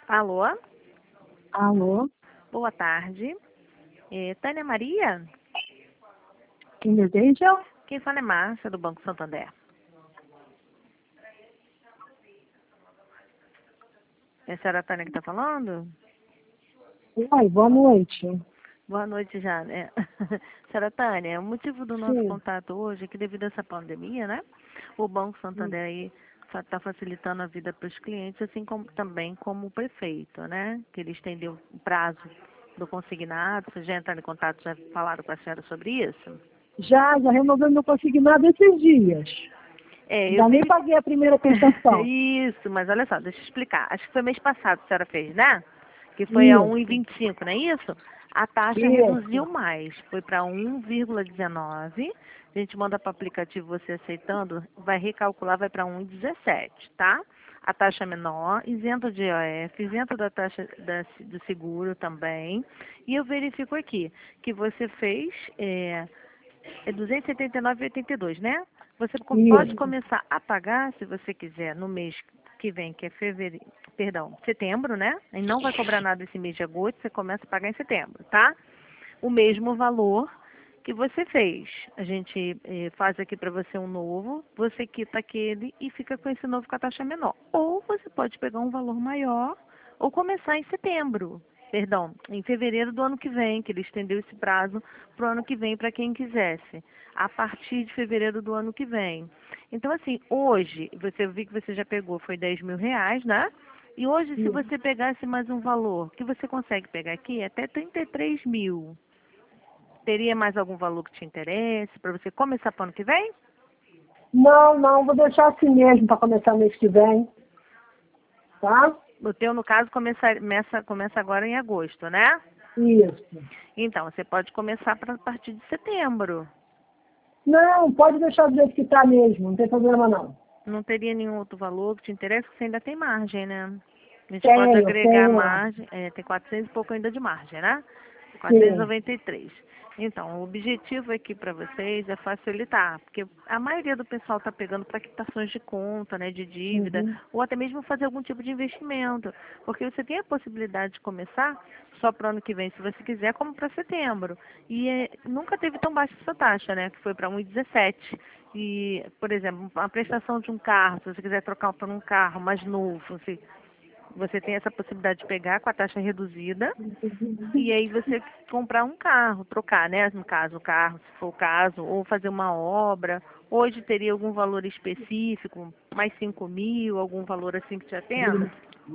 Alô, Alô, boa tarde. Tânia Maria? quem deseja? Quem fala é Márcia, do Banco Santander. É a senhora Tânia que está falando? Oi, boa noite. Boa noite já, né? Senhora Tânia, o motivo do nosso Sim. contato hoje é que devido a essa pandemia, né? O Banco Santander aí está facilitando a vida para os clientes, assim como também como o prefeito, né? Que ele estendeu o prazo do consignado. Vocês já entraram em contato, já falaram com a senhora sobre isso? Já renovei meu consignado esses dias. Eu Ainda nem vi. paguei a primeira prestação. Isso, mas olha só, deixa eu explicar. Acho que foi mês passado que a senhora fez, né? Que foi a Isso, 1,25, não é isso? A taxa reduziu isso. mais, foi para 1,19. A gente manda para o aplicativo, você aceitando, vai recalcular, vai para 1,17, tá? A taxa menor, isento de IOF, isento da taxa do seguro também. E eu verifico aqui que você fez é 279,82, né? Você pode Isso. começar a pagar, se você quiser, no mês que vem, que é setembro, né? E não vai cobrar nada esse mês de agosto, você começa a pagar em setembro, tá? O mesmo valor que você fez. A gente faz aqui para você um novo, você quita aquele e fica com esse novo com a taxa menor. Ou você pode pegar um valor maior ou começar em setembro. Perdão, em fevereiro do ano que vem, que ele estendeu esse prazo para o ano que vem para quem quisesse, a partir de fevereiro do ano que vem. Então, assim, hoje, você viu que você já pegou, foi R$ 10.000, né? E hoje, se Isso. você pegasse mais um valor, que você consegue pegar aqui, é até 33 mil. Teria mais algum valor que te interesse para você começar para o ano que vem? Não, vou deixar assim mesmo para começar mês que vem. Tá? O teu, no caso, começa agora em agosto, né? Isso. Então, você pode começar a partir de setembro. Não, pode deixar do jeito que tá mesmo, não tem problema não. Não teria nenhum outro valor que te interesse, porque você ainda tem margem, né? A gente pode agregar Tenho. margem, tem 400 e pouco ainda de margem, né? Sim. 493. Então, o objetivo aqui para vocês é facilitar, porque a maioria do pessoal está pegando para quitações de conta, né, de dívida, Uhum. ou até mesmo fazer algum tipo de investimento, porque você tem a possibilidade de começar só para o ano que vem, se você quiser, como para setembro. E nunca teve tão baixa essa taxa, né, que foi para 1,17. E, por exemplo, a prestação de um carro, se você quiser trocar por um carro mais novo, você tem essa possibilidade de pegar com a taxa reduzida e aí você comprar um carro, trocar, né? No caso, o carro, se for o caso, ou fazer uma obra. Hoje teria algum valor específico, mais 5 mil, algum valor assim que te atenda?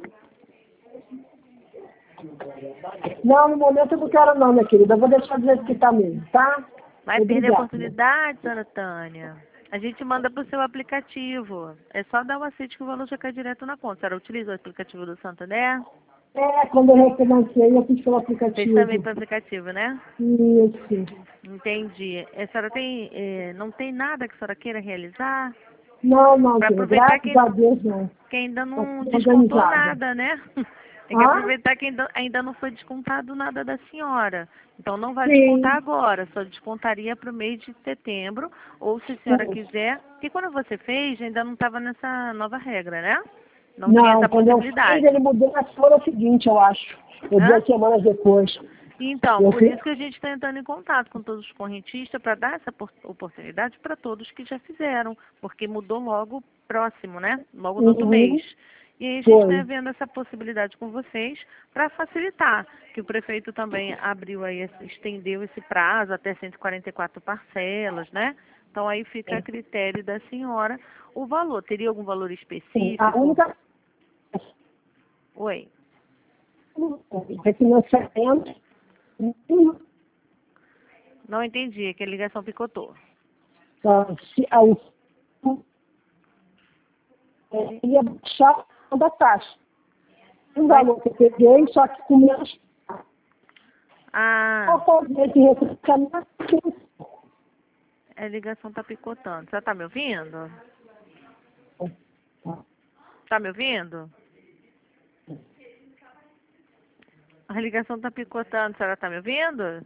Não, no momento eu não quero não, minha querida. Eu vou deixar do jeito que tá mesmo, tá? Vai perder a Obrigada. oportunidade, dona Tânia? A gente manda para o seu aplicativo. É só dar o aceite que o valor já cai direto na conta. A senhora utiliza o aplicativo do Santander? Quando eu refinanciei, eu fiz pelo Fez também aplicativo. para o aplicativo, né? Isso. Entendi. A senhora não tem nada que a senhora queira realizar? Não, Para querida. aproveitar Graças a Deus, não. que ainda Tá não tudo descontou organizado. nada, né? Tem que Ah? aproveitar que ainda não foi descontado nada da senhora. Então não vai descontar Sim. agora, só descontaria para o mês de setembro, ou se a senhora quiser, porque quando você fez ainda não estava nessa nova regra, né? Não tinha Não, essa quando eu fiz, ele possibilidade. mudou na semana seguinte, eu acho. Ou Hã? 2 semanas depois. Então, Eu por fiz. isso que a gente está entrando em contato com todos os correntistas para dar essa oportunidade para todos que já fizeram, porque mudou logo próximo, né? Logo no outro mês. Uhum. E aí a gente está Foi. vendo essa possibilidade com vocês para facilitar, que o prefeito também abriu aí, estendeu esse prazo até 144 parcelas, né? Então aí fica a critério da senhora o valor. Teria algum valor Sim. A específico? única Oi, refinanciamento. não entendi, que a ligação picotou. Se a ia baixar da taxa. Um Não en- valor que eu peguei, só que com menos. Ah, Ao fazer esse refinanciamento, a ligação tá picotando. Você tá me ouvindo? Tá me ouvindo? A ligação tá picotando. A senhora tá me ouvindo?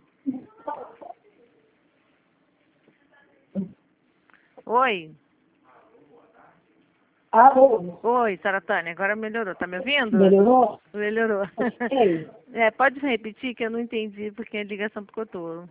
Oi? Alô? Oi, senhora Tânia, agora melhorou. Tá me ouvindo? Melhorou? Melhorou. Ei, Pode repetir que eu não entendi porque a ligação picotou.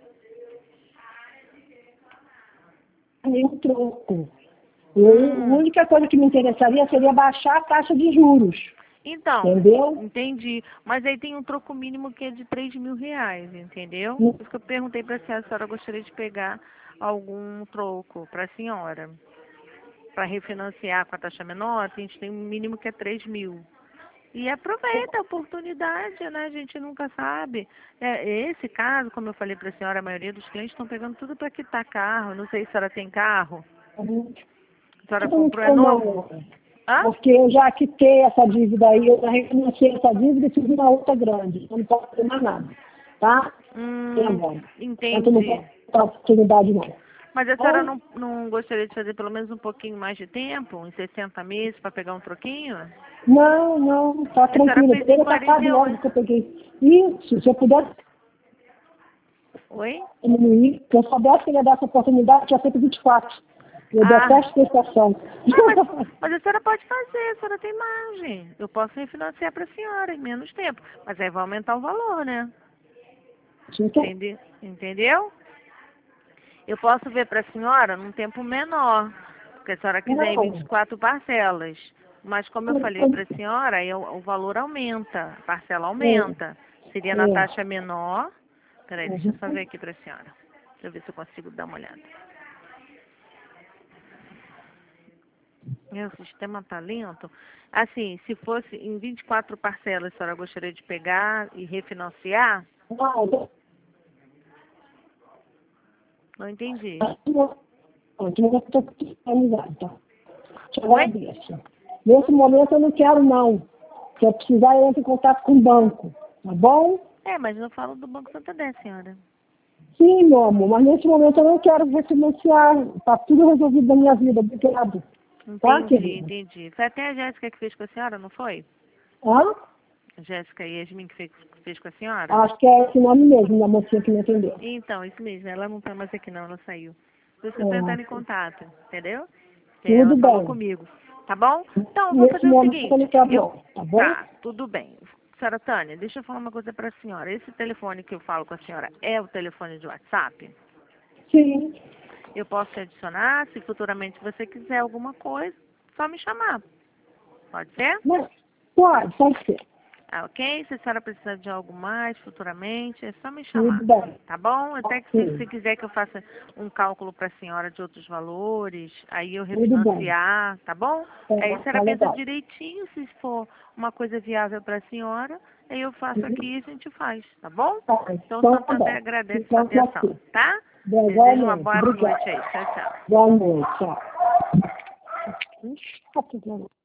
nenhum troco. A única coisa que me interessaria seria baixar a taxa de juros. Então, Entendeu? entendi. Mas aí tem um troco mínimo que é de R$ 3.000, entendeu? Por isso que eu perguntei para a senhora gostaria de pegar algum troco para a senhora. Para refinanciar com a taxa menor, a gente tem um mínimo que é 3.000. E aproveita a oportunidade, né? A gente nunca sabe. Esse caso, como eu falei para a senhora, a maioria dos clientes estão pegando tudo para quitar carro. Não sei se a senhora tem carro. A senhora comprou, é novo? Hã? Porque eu já quitei essa dívida aí, eu já refinanciei essa dívida e fiz uma outra grande. Eu não posso ter mais nada. Tá? Entendi. Eu não posso ter oportunidade, não. Mas a senhora não gostaria de fazer pelo menos um pouquinho mais de tempo, uns 60 meses, para pegar um troquinho? Não, tá tranquilo. fez em Eu tá quase logo 48. que eu peguei. Isso, se eu pudesse Oi? diminuir, se eu soubesse que ele ia dar essa oportunidade, eu tinha feito 24. Eu detesto prestação. Mas a senhora pode fazer, a senhora tem margem. Eu posso refinanciar para a senhora em menos tempo. Mas aí vai aumentar o valor, né? Entendeu? Eu posso ver para a senhora num tempo menor, porque a senhora quiser em 24 parcelas. Mas como eu falei para a senhora, aí o valor aumenta, a parcela aumenta. Seria na taxa menor. Peraí, deixa eu só ver aqui para a senhora. Deixa eu ver se eu consigo dar uma olhada. Meu sistema tá lento. Assim, se fosse em 24 parcelas, a senhora gostaria de pegar e refinanciar? Não entendi. Nesse momento eu não quero, não. Se eu precisar, eu entro em contato com o banco. Tá bom? Mas eu falo do Banco Santander, senhora. Sim, meu amor, mas nesse momento eu não quero refinanciar. Tá tudo resolvido na minha vida. Obrigado. Entendi. Foi até a Jéssica que fez com a senhora, não foi? Hã? Jéssica Yasmin que fez com a senhora? Acho que é esse nome mesmo, da mocinha que me atendeu. Então, isso mesmo. Ela não tá mais aqui não, ela saiu. Por isso que eu tô entrando em contato, entendeu? Tudo ela falou bem. comigo. Tá bom? Então, eu vou fazer o seguinte. Tá bom? Tá, tudo bem. Senhora Tânia, deixa eu falar uma coisa para a senhora. Esse telefone que eu falo com a senhora é o telefone de WhatsApp? Sim. Eu posso te adicionar, se futuramente você quiser alguma coisa, só me chamar. Pode ser? Pode ser. Ok? Se a senhora precisar de algo mais futuramente, é só me chamar. Tudo bem. Tá bom? Até que se quiser que eu faça um cálculo para a senhora de outros valores, aí eu refinanciar, tá bom? Aí a senhora pensa direitinho, se for uma coisa viável para a senhora, aí eu faço aqui e a gente faz, tá bom? Então, o Santander agradece a sua atenção, tá? Desejo uma boa noite aí. Tchau, tchau. Boa noite, tchau.